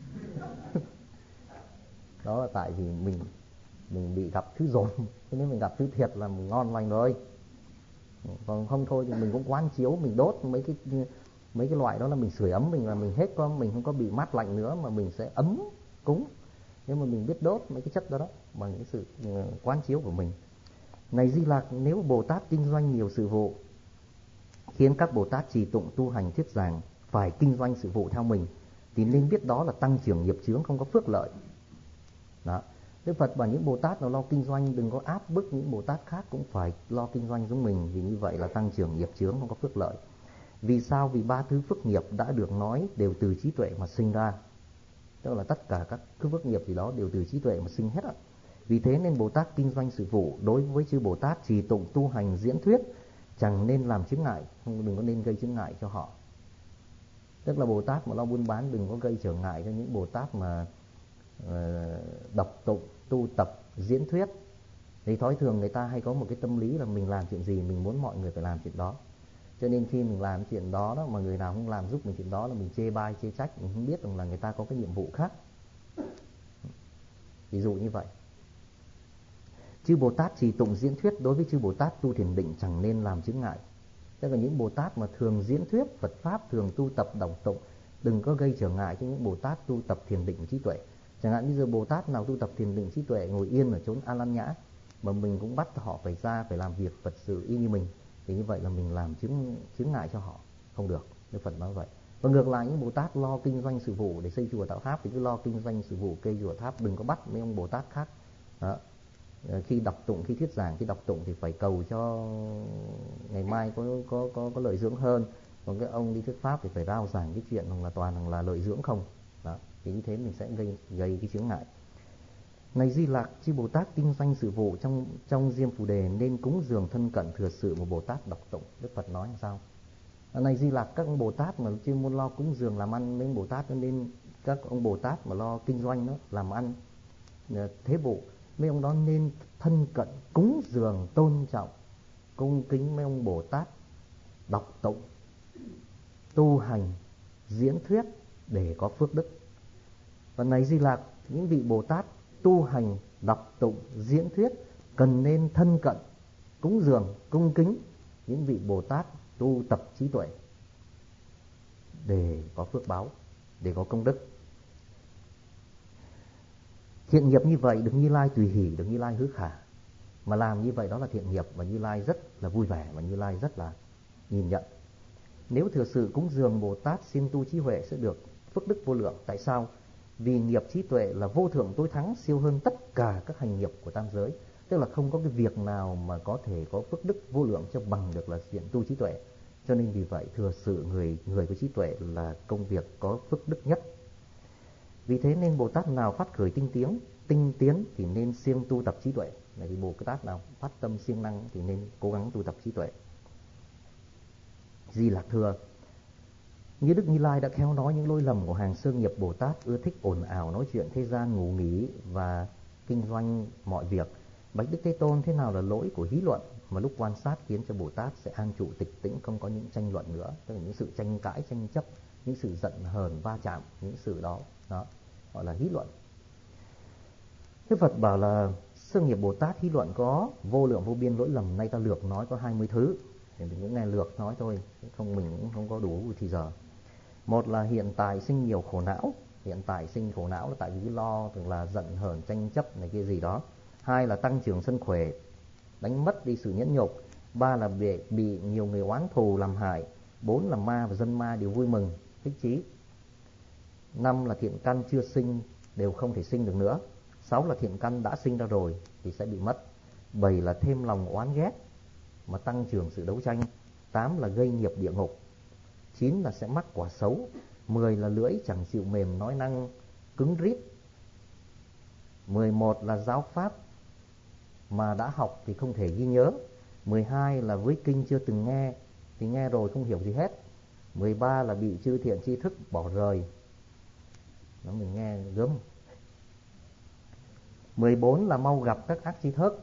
Đó là tại vì mình mình bị gặp thứ dồn. Thế nên mình gặp thứ thiệt là mình ngon lành rồi. Còn không thôi thì mình cũng quán chiếu, mình đốt mấy cái mấy cái loại đó là mình sưởi ấm mình, là mình hết con, mình không có bị mát lạnh nữa, mà mình sẽ ấm cúng. Nhưng mà mình biết đốt mấy cái chất đó đó bằng cái sự quán chiếu của mình. Này Di Lặc, nếu Bồ Tát kinh doanh nhiều sự vụ, khiến các Bồ Tát trì tụng tu hành thuyết giảng phải kinh doanh sự vụ theo mình, thì nên biết đó là tăng trưởng nghiệp chướng, không có phước lợi. Đó. Đức Phật bảo những Bồ Tát nào lo kinh doanh đừng có áp bức những Bồ Tát khác cũng phải lo kinh doanh giống mình, vì như vậy là tăng trưởng nghiệp chướng, không có phước lợi. Vì sao? Vì ba thứ phước nghiệp đã được nói đều từ trí tuệ mà sinh ra. Tức là tất cả các thứ phước nghiệp gì đó đều từ trí tuệ mà sinh hết ạ. Vì thế nên Bồ Tát kinh doanh sự vụ đối với chư Bồ Tát trì tụng tu hành diễn thuyết chẳng nên làm chướng ngại, không, đừng có nên gây chướng ngại cho họ. Tức là Bồ Tát mà lo buôn bán đừng có gây trở ngại cho những Bồ Tát mà uh, đọc tụng, tu tập, diễn thuyết. Thì thói thường người ta hay có một cái tâm lý là mình làm chuyện gì mình muốn mọi người phải làm chuyện đó. Cho nên khi mình làm chuyện đó, đó mà người nào không làm giúp mình chuyện đó là mình chê bai, chê trách, mình không biết rằng là người ta có cái nhiệm vụ khác. Ví dụ như vậy. Chư Bồ Tát trì tụng diễn thuyết đối với chư Bồ Tát tu thiền định chẳng nên làm chướng ngại. Tức là những Bồ Tát mà thường diễn thuyết Phật Pháp, thường tu tập đọc tụng, đừng có gây trở ngại cho những Bồ Tát tu tập thiền định trí tuệ. Chẳng hạn như giờ Bồ Tát nào tu tập thiền định trí tuệ ngồi yên ở chốn A Lan Nhã mà mình cũng bắt họ phải ra phải làm việc Phật sự y như mình, thì như vậy là mình làm chướng chướng ngại cho họ, không được. Đức Phật nói vậy. Và ngược lại những Bồ Tát lo kinh doanh sự vụ để xây chùa tạo tháp thì cứ lo kinh doanh sự vụ cây chùa tháp, đừng có bắt mấy ông Bồ Tát khác. Đó. Khi đọc tụng, khi thuyết giảng, khi đọc tụng thì phải cầu cho ngày mai có có có có lợi dưỡng hơn. Còn cái ông đi thuyết pháp thì phải rao giảng cái chuyện là toàn là lợi dưỡng không. Đó. Thì như thế mình sẽ gây gây cái chướng ngại. Này Di Lặc, chư Bồ Tát kinh doanh sự vụ trong trong Diêm Phù Đề nên cúng dường thân cận thừa sự một Bồ Tát đọc tụng. Đức Phật nói làm sao? Này Di Lặc, các ông Bồ Tát mà chuyên môn lo cúng dường làm ăn, mấy ông Bồ Tát nên các ông Bồ Tát mà lo kinh doanh đó, làm ăn thế vụ, mấy ông đó nên thân cận cúng dường tôn trọng cung kính mấy ông Bồ Tát đọc tụng, tu hành, diễn thuyết để có phước đức. Và này Di Lặc, những vị Bồ Tát tu hành, đọc tụng, diễn thuyết cần nên thân cận cúng dường, cung kính những vị Bồ Tát tu tập trí tuệ để có phước báo, để có công đức. Thiện nghiệp như vậy được Như Lai tùy hỷ, được Như Lai hứa khả. Mà làm như vậy đó là thiện nghiệp và Như Lai rất là vui vẻ và Như Lai rất là nhìn nhận. Nếu thừa sự cúng dường Bồ Tát xin tu trí huệ sẽ được phước đức vô lượng. Tại sao? Vì nghiệp trí tuệ là vô thượng tối thắng, siêu hơn tất cả các hành nghiệp của tam giới. Tức là không có cái việc nào mà có thể có phước đức vô lượng cho bằng được là chuyện tu trí tuệ. Cho nên vì vậy thừa sự người người có trí tuệ là công việc có phước đức nhất. Vì thế nên Bồ Tát nào phát khởi tinh tiến, tinh tiến thì nên siêng tu tập trí tuệ. Này thì Bồ Tát nào phát tâm siêng năng thì nên cố gắng tu tập trí tuệ. Di Lặc thưa, như Đức Như Lai đã khéo nói những lỗi lầm của hàng sơ nghiệp Bồ Tát ưa thích ồn ào nói chuyện thế gian, ngủ nghỉ và kinh doanh mọi việc. Bạch Đức Thế Tôn, thế nào là lỗi của hí luận mà lúc quan sát khiến cho Bồ Tát sẽ an trụ tịch tĩnh, không có những tranh luận nữa, tức là những sự tranh cãi, tranh chấp, những sự giận hờn, va chạm, những sự đó, đó gọi là hí luận. Đức Phật bảo là sơ nghiệp Bồ Tát hí luận có vô lượng vô biên lỗi lầm, nay ta lược nói có hai mươi thứ. Thì mình cũng nghe lược nói thôi, không mình cũng không có đủ thì giờ. Một là hiện tại sinh nhiều khổ não. Hiện tại sinh khổ não là tại vì lo thường là giận hờn, tranh chấp này kia gì đó. Hai là tăng trưởng sân khỏe, đánh mất đi sự nhẫn nhục. Ba là bị, bị nhiều người oán thù làm hại. Bốn là ma và dân ma đều vui mừng, thích chí. Năm là thiện căn chưa sinh đều không thể sinh được nữa. Sáu là thiện căn đã sinh ra rồi thì sẽ bị mất. Bảy là thêm lòng oán ghét mà tăng trưởng sự đấu tranh. Tám là gây nghiệp địa ngục. Chín là sẽ mắc quả xấu. Mười là lưỡi chẳng chịu mềm, nói năng cứng rít. Mười một là giáo pháp mà đã học thì không thể ghi nhớ. Mười hai là với kinh chưa từng nghe thì nghe rồi không hiểu gì hết. Mười ba là bị chư thiện tri thức bỏ rời. Nó mình nghe gớm. Mười bốn là mau gặp các ác tri thức.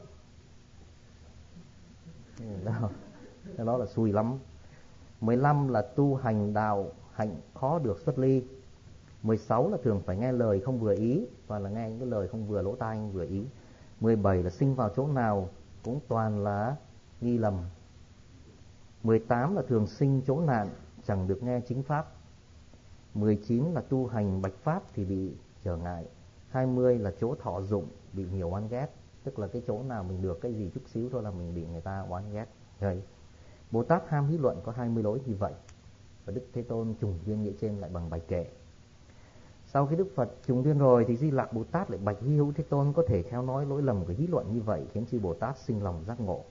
Đó, đó là xui lắm. Mười lăm là tu hành đạo hạnh khó được xuất ly. Mười sáu là thường phải nghe lời không vừa ý, và là nghe những cái lời không vừa lỗ tai, không vừa ý. Mười bảy là sinh vào chỗ nào cũng toàn là nghi lầm. Mười tám là thường sinh chỗ nạn, chẳng được nghe chính pháp. Mười chín là tu hành bạch pháp thì bị trở ngại. Hai mươi là chỗ thọ dụng bị nhiều oán ghét, tức là cái chỗ nào mình được cái gì chút xíu thôi là mình bị người ta oán ghét. Rồi, Bồ Tát ham hí luận có hai mươi lỗi như vậy. Và Đức Thế Tôn trùng tuyên nghĩa trên lại bằng bài kệ. Sau khi Đức Phật trùng tuyên rồi thì Di Lặc Bồ Tát lại bạch Hy Hữu Thế Tôn có thể khéo nói lỗi lầm của hí luận như vậy, khiến chư Bồ Tát sinh lòng giác ngộ.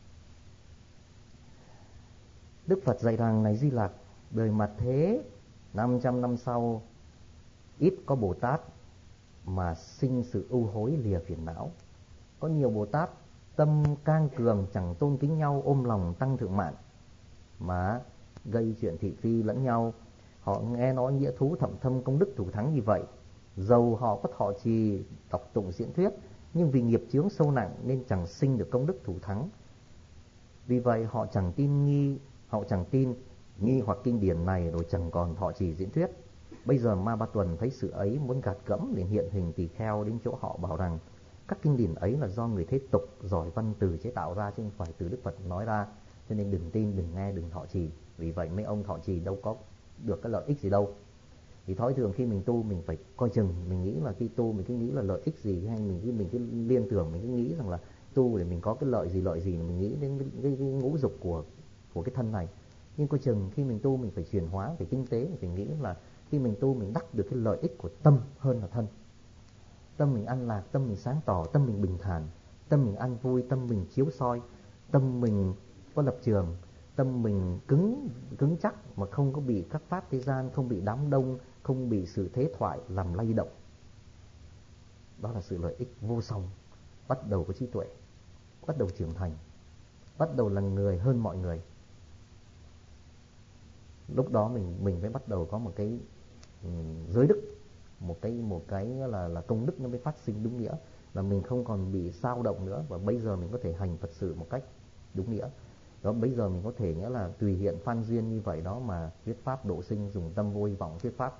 Đức Phật dạy rằng, này Di Lặc, đời mặt thế năm trăm năm sau ít có Bồ Tát mà sinh sự ưu hối lìa phiền não. Có nhiều Bồ Tát tâm can cường, chẳng tôn kính nhau, ôm lòng tăng thượng mạng, mà gây chuyện thị phi lẫn nhau. Họ nghe nói nghĩa thú thậm thâm công đức thủ thắng như vậy, dầu họ có thọ trì đọc tụng diễn thuyết, nhưng vì nghiệp chướng sâu nặng nên chẳng sinh được công đức thủ thắng. Vì vậy họ chẳng tin nghi, họ chẳng tin nghi hoặc kinh điển này, rồi chẳng còn thọ trì diễn thuyết. Bây giờ Ma Ba Tuần thấy sự ấy, muốn gạt gẫm, liền hiện hình tỳ kheo đến chỗ họ, bảo rằng các kinh điển ấy là do người thế tục giỏi văn từ chế tạo ra, chứ không phải từ Đức Phật nói ra, cho nên đừng tin, đừng nghe, đừng thọ trì. Vì vậy mấy ông thọ trì đâu có được cái lợi ích gì đâu. Thì thói thường khi mình tu mình phải coi chừng, mình nghĩ là khi tu mình cứ nghĩ là lợi ích gì, hay mình cứ mình cứ liên tưởng, mình cứ nghĩ rằng là tu để mình có cái lợi gì lợi gì, mình nghĩ đến cái, cái, cái ngũ dục của của cái thân này. Nhưng coi chừng khi mình tu mình phải chuyển hóa, phải tinh tế, mình phải nghĩ là khi mình tu mình đắc được cái lợi ích của tâm hơn là thân. Tâm mình an lạc, tâm mình sáng tỏ, tâm mình bình thản, tâm mình an vui, tâm mình chiếu soi, tâm mình có lập trường, tâm mình cứng cứng chắc mà không có bị các pháp thế gian, không bị đám đông, không bị sự thế thoại làm lay động. Đó là sự lợi ích vô song. Bắt đầu có trí tuệ, bắt đầu trưởng thành, bắt đầu là người hơn mọi người. Lúc đó mình mình mới bắt đầu có một cái um, giới đức, một cái một cái là là công đức nó mới phát sinh đúng nghĩa, là mình không còn bị xao động nữa, và bây giờ mình có thể hành Phật sự một cách đúng nghĩa. Đó, bây giờ mình có thể nghĩa là tùy hiện phan duyên như vậy đó mà thuyết pháp độ sinh, dùng tâm vô hy vọng thuyết pháp.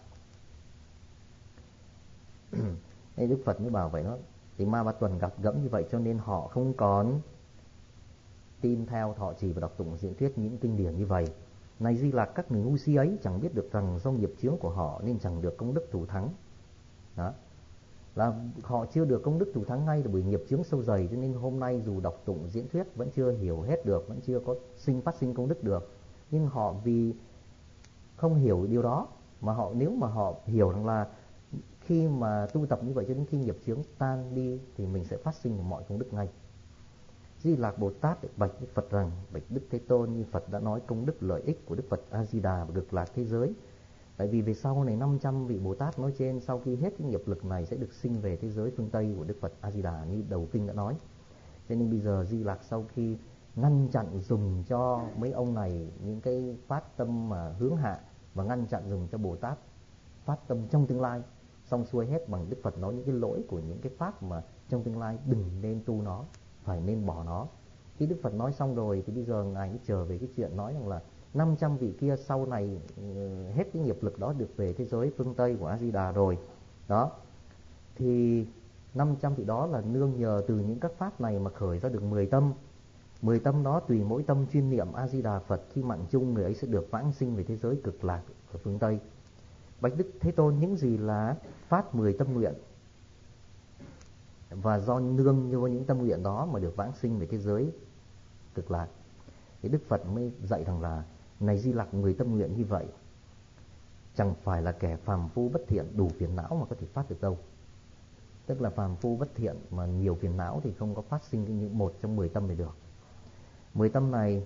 Nên Đức Phật mới bảo vậy đó. Thì Ma Ba Tuần gặp gẫm như vậy cho nên họ không còn tin theo, thọ trì và đọc tụng diễn thuyết những kinh điển như vậy. Này Di Lặc, các người ngu si ấy chẳng biết được rằng do nghiệp chướng của họ nên chẳng được công đức thủ thắng. Đó, là họ chưa được công đức thủ thắng ngay là bởi nghiệp chướng sâu dày, cho nên hôm nay dù đọc tụng diễn thuyết vẫn chưa hiểu hết được, vẫn chưa có sinh phát sinh công đức được. Nhưng họ vì không hiểu điều đó, mà họ nếu mà họ hiểu rằng là khi mà tu tập như vậy cho đến khi nghiệp chướng tan đi thì mình sẽ phát sinh mọi công đức ngay. Di Lạc Bồ Tát bạch Đức Phật rằng: bạch Đức Thế Tôn, như Phật đã nói công đức lợi ích của Đức Phật A Di Đà và cực lạc thế giới. Tại vì về sau này năm trăm vị Bồ Tát nói trên, sau khi hết cái nghiệp lực này sẽ được sinh về thế giới phương Tây của Đức Phật A Di Đà như đầu kinh đã nói. Cho nên bây giờ Di Lạc sau khi ngăn chặn dùng cho mấy ông này những cái phát tâm mà hướng hạ, và ngăn chặn dùng cho Bồ Tát phát tâm trong tương lai, xong xuôi hết bằng Đức Phật nói những cái lỗi của những cái pháp mà trong tương lai đừng nên tu nó, phải nên bỏ nó. Khi Đức Phật nói xong rồi thì bây giờ Ngài mới trở về cái chuyện nói rằng là năm trăm vị kia sau này hết cái nghiệp lực đó được về thế giới phương Tây của A Di Đà rồi. Đó, thì năm trăm vị đó là nương nhờ từ những các pháp này mà khởi ra được mười tâm. Mười tâm đó tùy mỗi tâm chuyên niệm A Di Đà Phật, khi mạng chung người ấy sẽ được vãng sinh về thế giới cực lạc ở phương Tây. Bạch Đức Thế Tôn, những gì là phát mười tâm nguyện, và do nương vô những tâm nguyện đó mà được vãng sinh về thế giới cực lạc. Thì Đức Phật mới dạy rằng là: này Di Lặc, mười tâm nguyện như vậy chẳng phải là kẻ phàm phu bất thiện đủ phiền não mà có thể phát được đâu. Tức là phàm phu bất thiện mà nhiều phiền não thì không có phát sinh những một trong mười tâm này được. Mười tâm này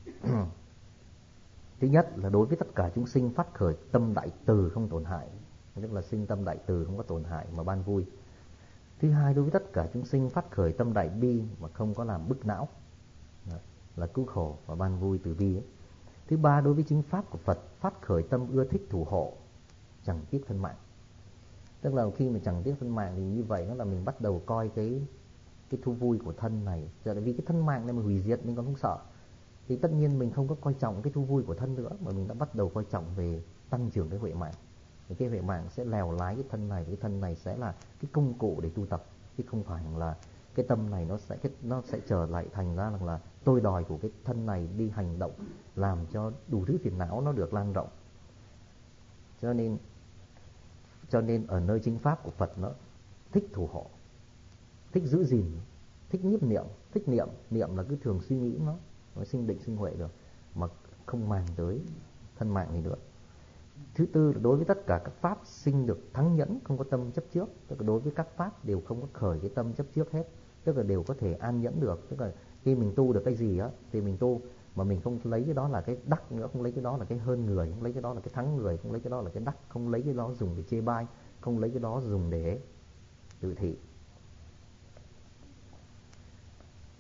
thứ nhất là đối với tất cả chúng sinh phát khởi tâm đại từ không tổn hại, tức là sinh tâm đại từ không có tổn hại mà ban vui. Thứ hai, đối với tất cả chúng sinh phát khởi tâm đại bi mà không có làm bức não, là cứu khổ và ban vui từ bi ấy. Thứ ba, đối với chính pháp của Phật phát khởi tâm ưa thích thủ hộ, chẳng tiếc thân mạng. Tức là khi mà chẳng tiếc thân mạng thì như vậy nó là mình bắt đầu coi cái cái thú vui của thân này, giờ vì cái thân mạng này mà hủy diệt mình còn không sợ, thì tất nhiên mình không có coi trọng cái thú vui của thân nữa, mà mình đã bắt đầu coi trọng về tăng trưởng cái huệ mạng. Thì cái huệ mạng sẽ lèo lái cái thân này, cái thân này sẽ là cái công cụ để tu tập, chứ không phải là cái tâm này nó sẽ cái, nó sẽ trở lại thành ra rằng là tôi đòi của cái thân này đi hành động, làm cho đủ thứ phiền não nó được lan rộng. Cho nên cho nên ở nơi chính pháp của Phật nó thích thủ hộ, thích giữ gìn, thích nhiếp niệm, thích niệm, niệm là cứ thường suy nghĩ nó, nó sinh định sinh huệ được, mà không màng tới thân mạng này nữa. Thứ tư là đối với tất cả các pháp sinh được thắng nhẫn, không có tâm chấp trước, tức là đối với các pháp đều không có khởi cái tâm chấp trước hết, tức là đều có thể an nhẫn được. Tức là khi mình tu được cái gì á thì mình tu, mà mình không lấy cái đó là cái đắc nữa, không lấy cái đó là cái hơn người, không lấy cái đó là cái thắng người, không lấy cái đó là cái đắc, không lấy cái đó dùng để chê bai, không lấy cái đó dùng để tự thị.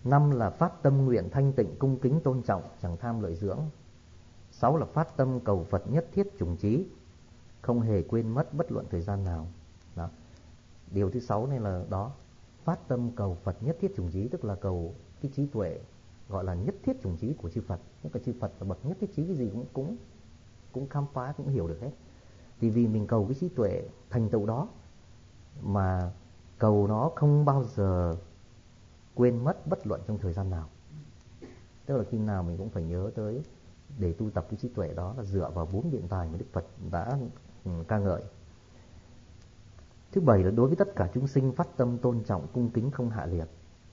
Năm là phát tâm nguyện thanh tịnh cung kính tôn trọng, chẳng tham lợi dưỡng. Sáu là phát tâm cầu Phật nhất thiết chủng trí, không hề quên mất bất luận thời gian nào. Đó. Điều thứ sáu này là đó, phát tâm cầu Phật nhất thiết chủng trí, tức là cầu cái trí tuệ gọi là nhất thiết chủng trí của chư Phật. Tức là chư Phật là bậc nhất thiết trí, cái gì cũng cũng cũng khám phá, cũng hiểu được hết. Thì vì mình cầu cái trí tuệ thành tựu đó mà cầu nó không bao giờ quên mất bất luận trong thời gian nào. Tức là khi nào mình cũng phải nhớ tới để tu tập cái trí tuệ đó là dựa vào bốn biện tài mà Đức Phật đã ca ngợi. Thứ bảy là đối với tất cả chúng sinh phát tâm tôn trọng cung kính không hạ liệt.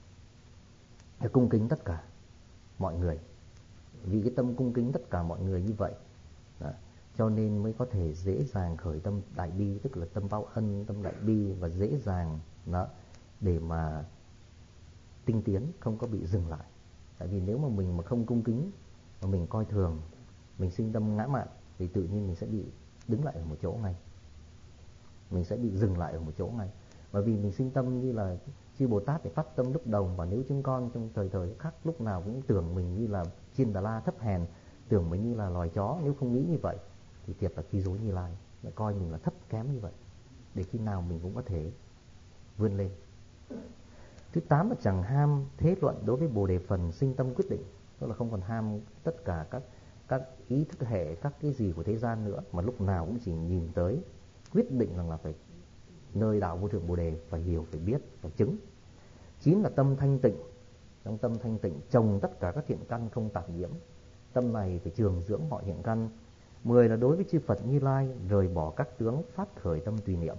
Để cung kính tất cả mọi người. Vì cái tâm cung kính tất cả mọi người như vậy đó, cho nên mới có thể dễ dàng khởi tâm đại bi, tức là tâm báo ân, tâm đại bi, và dễ dàng đó để mà tinh tiến, không có bị dừng lại. Tại vì nếu mà mình mà không cung kính, mà mình coi thường, mình sinh tâm ngã mạn, thì tự nhiên mình sẽ bị đứng lại ở một chỗ ngay, mình sẽ bị dừng lại ở một chỗ ngay. Bởi vì mình sinh tâm như là chư Bồ Tát để phát tâm lúc đầu, và nếu chúng con trong thời thời khắc lúc nào cũng tưởng mình như là Chiên Đà La thấp hèn, tưởng mình như là loài chó, nếu không nghĩ như vậy thì thiệt là khi dối Như Lai, lại coi mình là thấp kém như vậy, để khi nào mình cũng có thể vươn lên. Thứ tám là chẳng ham thế luận đối với Bồ Đề phần sinh tâm quyết định, tức là không còn ham tất cả các các ý thức hệ, các cái gì của thế gian nữa, mà lúc nào cũng chỉ nhìn tới quyết định rằng là phải nơi đạo vô thượng Bồ Đề, phải hiểu, phải biết, phải chứng. Chín là tâm thanh tịnh. Trong tâm thanh tịnh trồng tất cả các thiện căn không tạp nhiễm. Tâm này phải trường dưỡng mọi thiện căn. Mười là đối với chư Phật Như Lai rời bỏ các tướng, phát khởi tâm tùy niệm.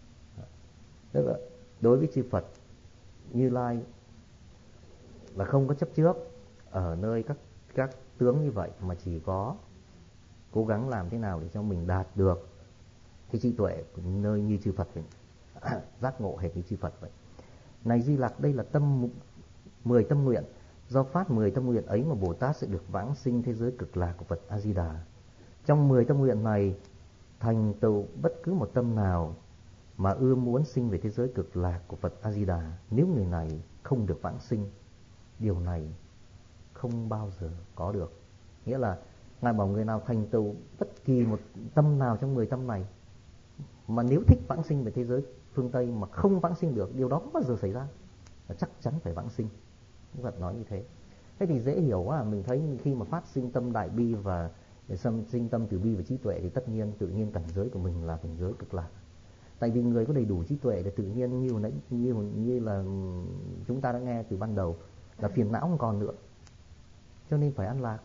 Tức là đối với chư Phật Như Lai là không có chấp trước ở nơi các các tướng như vậy, mà chỉ có cố gắng làm thế nào để cho mình đạt được cái trí tuệ của nơi như chư Phật vậy, giác ngộ hệt như chư Phật vậy. Này Di Lặc, đây là tâm mười tâm nguyện. Do phát mười tâm nguyện ấy mà Bồ Tát sẽ được vãng sinh thế giới cực lạc của Phật A Di Đà. Trong mười tâm nguyện này, thành tựu bất cứ một tâm nào mà ưa muốn sinh về thế giới cực lạc của Phật A Di Đà, nếu người này không được vãng sinh, điều này không bao giờ có được. Nghĩa là Ngài bảo người nào thành tựu bất kỳ một tâm nào trong mười tâm này, mà nếu thích vãng sinh về thế giới phương Tây mà không vãng sinh được, điều đó không bao giờ xảy ra, là chắc chắn phải vãng sinh. Đức Phật nói như thế. Thế thì dễ hiểu quá. Mình thấy khi mà phát sinh tâm đại bi và sinh tâm từ bi và trí tuệ, thì tất nhiên tự nhiên cảnh giới của mình là cảnh giới cực lạc. Tại vì người có đầy đủ trí tuệ thì tự nhiên như nãy như như là chúng ta đã nghe từ ban đầu, là phiền não không còn nữa, cho nên phải an lạc.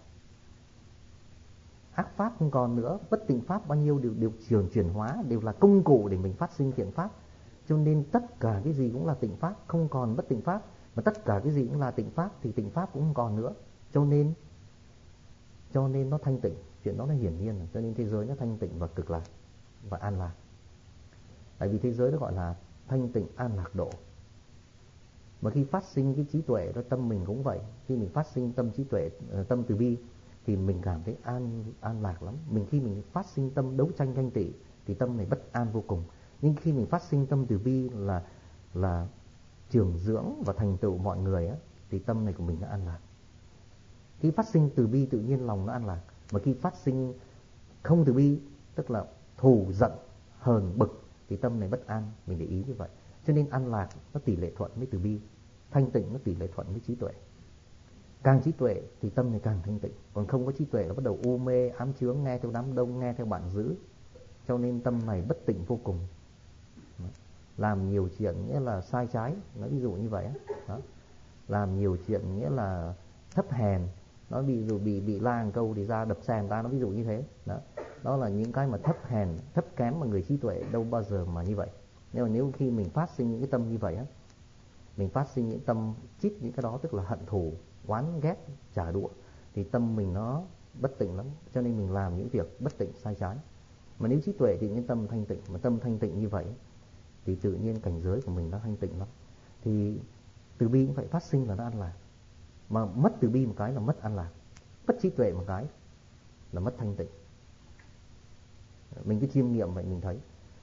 Ác pháp không còn nữa, bất tịnh pháp bao nhiêu đều đều chuyển chuyển hóa, đều là công cụ để mình phát sinh thiện pháp. Cho nên tất cả cái gì cũng là tịnh pháp, không còn bất tịnh pháp. Mà tất cả cái gì cũng là tịnh pháp thì tịnh pháp cũng không còn nữa. Cho nên cho nên nó thanh tịnh, chuyện đó nó hiển nhiên. Cho nên thế giới nó thanh tịnh và cực lạc và an lạc. Tại vì thế giới nó gọi là thanh tịnh an lạc độ. Mà khi phát sinh cái trí tuệ đó, tâm mình cũng vậy. Khi mình phát sinh tâm trí tuệ, tâm từ bi, thì mình cảm thấy an an lạc lắm. Mình khi mình phát sinh tâm đấu tranh ganh tị thì tâm này bất an vô cùng. Nhưng khi mình phát sinh tâm từ bi là là trường dưỡng và thành tựu mọi người á, thì tâm này của mình nó an lạc. Khi phát sinh từ bi tự nhiên lòng nó an lạc. Mà khi phát sinh không từ bi, tức là thù giận hờn bực, thì tâm này bất an. Mình để ý như vậy. Cho nên an lạc nó tỷ lệ thuận với từ bi, thanh tịnh nó tỷ lệ thuận với trí tuệ. Càng trí tuệ thì tâm này càng thanh tịnh. Còn không có trí tuệ là bắt đầu u mê, ám chướng, nghe theo đám đông, nghe theo bạn dữ. Cho nên tâm này bất tịnh vô cùng. Làm nhiều chuyện nghĩa là sai trái, nói ví dụ như vậy đó. Làm nhiều chuyện nghĩa là thấp hèn, nó bị dù bị bị la một câu thì ra đập xe người ta, nó ví dụ như thế đó. Đó là những cái mà thấp hèn, thấp kém mà người trí tuệ đâu bao giờ mà như vậy. Nhưng mà nếu khi mình phát sinh những cái tâm như vậy á, mình phát sinh những tâm chít những cái đó, tức là hận thù, oán ghét, trả đũa, thì tâm mình nó bất tịnh lắm. Cho nên mình làm những việc bất tịnh sai trái. Mà nếu trí tuệ thì những tâm thanh tịnh, mà tâm thanh tịnh như vậy thì tự nhiên cảnh giới của mình nó thanh tịnh lắm. Thì từ bi cũng phải phát sinh là nó an lạc. Mà mất từ bi một cái là mất an lạc, mất trí tuệ một cái là mất thanh tịnh. Mình cứ chiêm nghiệm vậy mình thấy.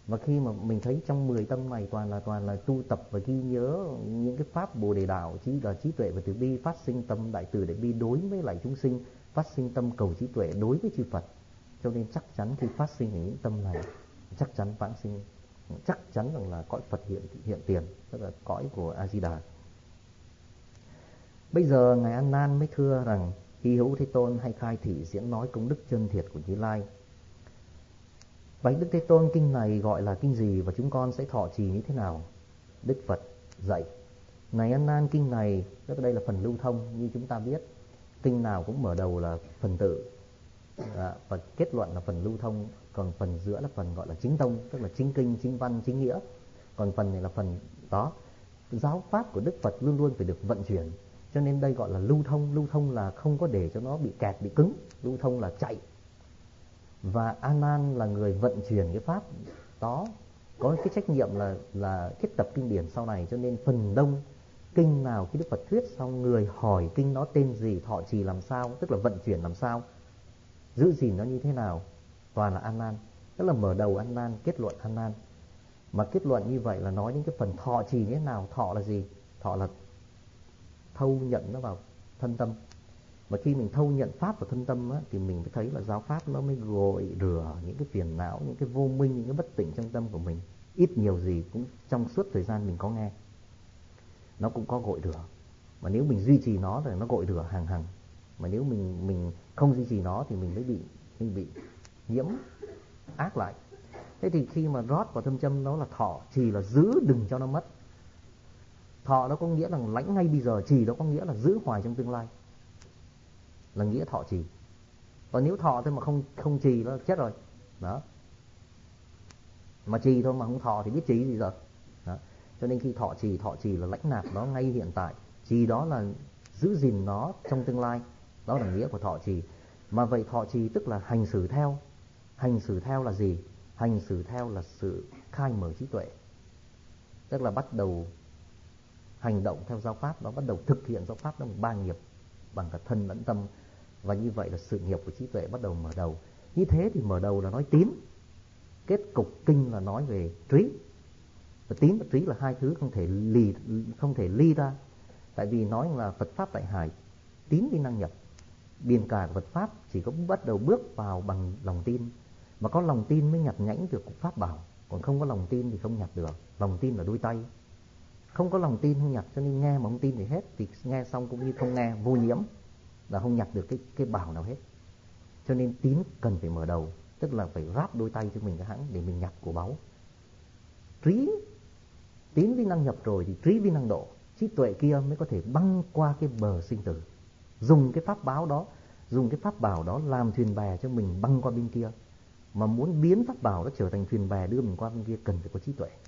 Và khi mà mình thấy trong mười tâm này toàn là toàn là tu tập và ghi nhớ những cái pháp Bồ Đề đạo, trí là trí tuệ và từ bi, phát sinh tâm đại từ đại bi đối với lại chúng sinh, phát sinh tâm cầu trí tuệ đối với chư Phật. Cho nên chắc chắn khi phát sinh những tâm này, chắc chắn vãng sinh, chắc chắn rằng là cõi Phật hiện hiện tiền, tức là cõi của A Di Đà. Bây giờ ngài An Nan mới thưa rằng: Hy hữu Thế Tôn hay khai thị diễn nói công đức chân thiệt của Như Lai. Bạch Đức Thế Tôn, kinh này gọi là kinh gì và chúng con sẽ thọ trì như thế nào? Đức Phật dạy: Này An Nan, kinh này, tức đây là phần lưu thông. Như chúng ta biết, kinh nào cũng mở đầu là phần tự, à, và kết luận là phần lưu thông. Còn phần giữa là phần gọi là chính tông, tức là chính kinh, chính văn, chính nghĩa. Còn phần này là phần đó. Giáo pháp của Đức Phật luôn luôn phải được vận chuyển, cho nên đây gọi là lưu thông. Lưu thông là không có để cho nó bị kẹt, bị cứng. Lưu thông là chạy. Và A Nan là người vận chuyển cái pháp đó, có cái trách nhiệm là là kết tập kinh điển sau này. Cho nên phần đông kinh nào khi Đức Phật thuyết xong, người hỏi kinh nó tên gì, thọ trì làm sao, tức là vận chuyển làm sao, giữ gìn nó như thế nào, toàn là A Nan. Tức là mở đầu A Nan, kết luận A Nan. Mà kết luận như vậy là nói đến cái phần thọ trì như thế nào. Thọ là gì? Thọ là thâu nhận nó vào thân tâm. Và khi mình thâu nhận pháp vào thân tâm á, thì mình mới thấy là giáo pháp nó mới gội rửa những cái phiền não, những cái vô minh, những cái bất tỉnh trong tâm của mình. Ít nhiều gì cũng trong suốt thời gian mình có nghe, nó cũng có gội rửa. Mà nếu mình duy trì nó thì nó gội rửa hàng hàng. Mà nếu mình mình không duy trì nó thì mình mới bị mình bị nhiễm ác lại. Thế thì khi mà rót vào thâm châm nó là thọ, trì là giữ đừng cho nó mất. Thọ nó có nghĩa là lãnh ngay bây giờ, trì nó có nghĩa là giữ hoài trong tương lai, là nghĩa thọ trì. Còn nếu thọ thôi mà không không trì nó chết rồi. Đó. Mà trì thôi mà không thọ thì biết trì gì giờ. Đó. Cho nên khi thọ trì, thọ trì là lãnh nạp nó ngay hiện tại. Trì đó là giữ gìn nó trong tương lai. Đó là nghĩa của thọ trì. Mà vậy thọ trì tức là hành xử theo. Hành xử theo là gì? Hành xử theo là sự khai mở trí tuệ. Tức là bắt đầu hành động theo giáo pháp đó, bắt đầu thực hiện giáo pháp đó bằng ba nghiệp, bằng cả thân lẫn tâm. Và như vậy là sự nghiệp của trí tuệ bắt đầu mở đầu. Như thế thì mở đầu là nói tín, kết cục kinh là nói về trí. Và tín và trí là hai thứ không thể lì không thể ly ra. Tại vì nói là Phật pháp tại hải, tín đi năng nhập. Biển cả của Phật pháp chỉ có bắt đầu bước vào bằng lòng tin. Mà có lòng tin mới nhặt nhãnh được pháp bảo. Còn không có lòng tin thì không nhặt được. Lòng tin là đôi tay. Không có lòng tin không nhặt, cho nên nghe mà không tin thì hết. Thì nghe xong cũng như không nghe, vô nhiễm, là không nhặt được cái, cái bảo nào hết. Cho nên tín cần phải mở đầu, tức là phải ráp đôi tay cho mình cái hãng để mình nhặt của báu. Trí, tín vi năng nhập rồi thì trí vi năng độ. Trí tuệ kia mới có thể băng qua cái bờ sinh tử. Dùng cái pháp báo đó, dùng cái pháp bảo đó làm thuyền bè cho mình băng qua bên kia. Mà muốn biến pháp bảo đó trở thành thuyền bè đưa mình qua bên kia cần phải có trí tuệ.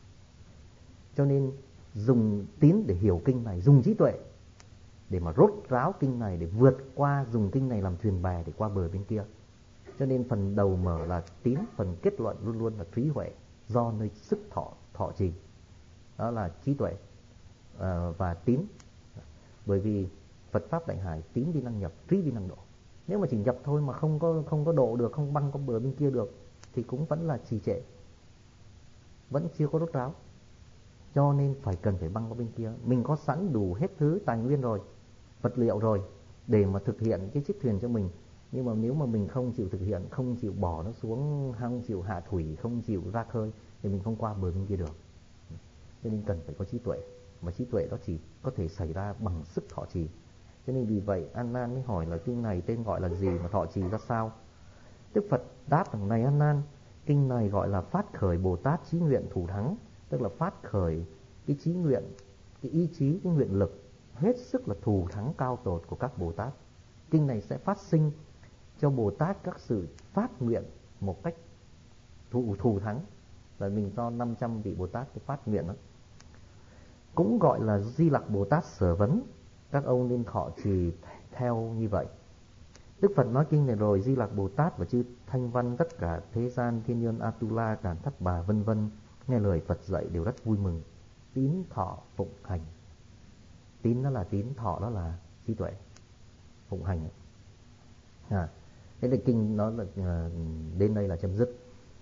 Cho nên dùng tín để hiểu kinh này, dùng trí tuệ để mà rốt ráo kinh này, để vượt qua, dùng kinh này làm thuyền bè để qua bờ bên kia. Cho nên phần đầu mở là tín, phần kết luận luôn luôn là trí huệ, do nơi sức thọ, thọ trì. Đó là trí tuệ à, và tín. Bởi vì Phật pháp đại hải, tín vi năng nhập, trí vi năng độ. Nếu mà chỉ nhập thôi mà không có không có độ được, không băng qua bờ bên kia được thì cũng vẫn là trì trệ, vẫn chưa có rốt ráo. Cho nên phải cần phải băng qua bên kia. Mình có sẵn đủ hết thứ tài nguyên rồi, vật liệu rồi để mà thực hiện cái chiếc thuyền cho mình. Nhưng mà nếu mà mình không chịu thực hiện, không chịu bỏ nó xuống, không chịu hạ thủy, không chịu ra khơi thì mình không qua bờ bên kia được. Cho nên cần phải có trí tuệ. Mà trí tuệ đó chỉ có thể xảy ra bằng sức thọ trì. Cho nên vì vậy An Nan mới hỏi là kinh này tên gọi là gì mà thọ trì ra sao. Đức Phật đáp rằng: này An Nan, kinh này gọi là phát khởi Bồ Tát chí nguyện thủ thắng. Tức là phát khởi cái chí nguyện, cái ý chí, cái nguyện lực hết sức là thù thắng cao tột của các Bồ Tát. Kinh này sẽ phát sinh cho Bồ Tát các sự phát nguyện một cách thù, thù thắng. Là mình cho năm trăm vị Bồ Tát cái phát nguyện đó. Cũng gọi là Di Lặc Bồ Tát sở vấn. Các ông nên thọ trì theo như vậy. Đức Phật nói kinh này rồi, Di Lặc Bồ Tát và chư Thanh Văn, tất cả thế gian, thiên nhân Atula, Đàn Thất Bà vân vân nghe lời Phật dạy đều rất vui mừng, tín thọ phụng hành. Tín đó là tín, thọ đó là trí tuệ, phụng hành. À, thế là kinh nó là đến đây là chấm dứt.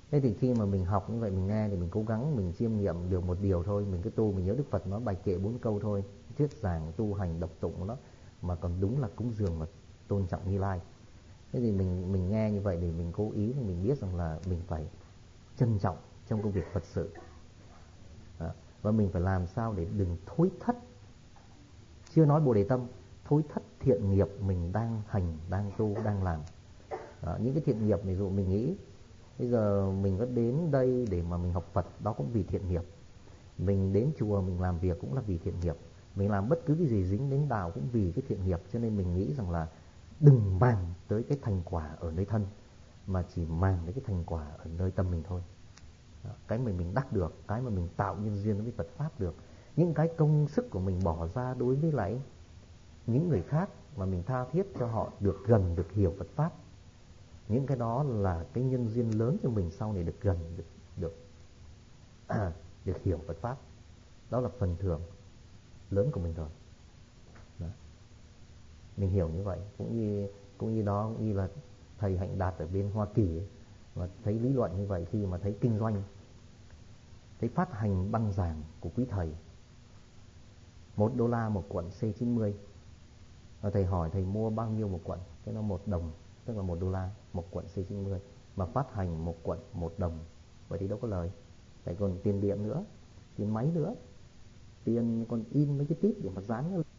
Thế thì khi mà mình học như vậy, mình nghe thì mình cố gắng mình chiêm nghiệm được một điều thôi. Mình cứ tu, mình nhớ Đức Phật nói bài kệ bốn câu thôi, thuyết giảng tu hành đọc tụng của nó, mà còn đúng là cúng dường và tôn trọng Như Lai. Thế thì mình mình nghe như vậy thì mình cố ý, mình biết rằng là mình phải trân trọng trong công việc Phật sự. Đó. Và mình phải làm sao để đừng thối thất, chưa nói Bồ Đề Tâm, thối thất thiện nghiệp mình đang hành, đang tu, đang làm. Đó. Những cái thiện nghiệp, ví dụ mình nghĩ bây giờ mình có đến đây để mà mình học Phật, đó cũng vì thiện nghiệp. Mình đến chùa mình làm việc cũng là vì thiện nghiệp. Mình làm bất cứ cái gì dính đến đạo cũng vì cái thiện nghiệp. Cho nên mình nghĩ rằng là đừng màng tới cái thành quả ở nơi thân, mà chỉ màng đến cái thành quả ở nơi tâm mình thôi. Đó. Cái mà mình đắc được, cái mà mình tạo nhân duyên với Phật Pháp được, những cái công sức của mình bỏ ra đối với lại những người khác mà mình tha thiết cho họ được gần, được hiểu Phật Pháp, những cái đó là cái nhân duyên lớn cho mình sau này được gần, được được à, được hiểu Phật Pháp. Đó là phần thưởng lớn của mình rồi. Đó. Mình hiểu như vậy. Cũng như cũng như đó, cũng như là thầy Hạnh Đạt ở bên Hoa Kỳ ấy, mà thấy lý luận như vậy, khi mà thấy kinh doanh, thấy phát hành băng giảng của quý thầy một đô la một cuộn C chín mươi, và thầy hỏi thầy mua bao nhiêu một cuộn, cái nó một đồng, tức là một đô la một cuộn C chín mươi, mà phát hành một cuộn một đồng, vậy thì đâu có lời. Lại còn tiền điện nữa, tiền máy nữa, tiền còn in mấy cái tít để mà dán